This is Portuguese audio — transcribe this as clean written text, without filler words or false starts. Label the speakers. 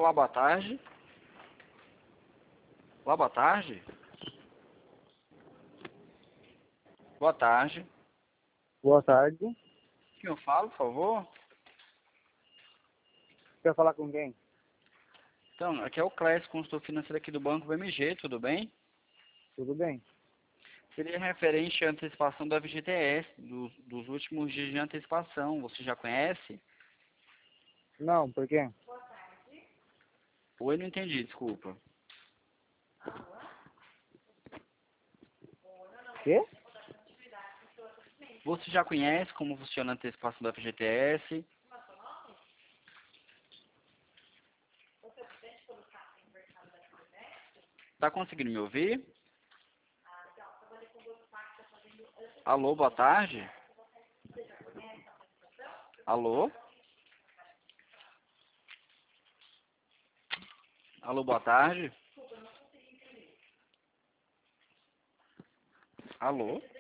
Speaker 1: Olá, boa tarde. Olá, boa tarde. Boa tarde.
Speaker 2: Boa tarde.
Speaker 1: Quem eu falo, por favor?
Speaker 2: Quer falar com quem?
Speaker 1: Então, aqui é o Clécio, consultor financeiro aqui do Banco BMG, tudo bem?
Speaker 2: Tudo bem?
Speaker 1: Seria referente à antecipação da FGTS, dos últimos dias de antecipação. Você já conhece?
Speaker 2: Não, por quê?
Speaker 1: Ou eu não entendi, desculpa.
Speaker 2: Quê?
Speaker 1: Você já conhece como funciona a antecipação da FGTS? Tá conseguindo me ouvir? Alô, boa tarde. Alô? Alô, boa tarde. Alô?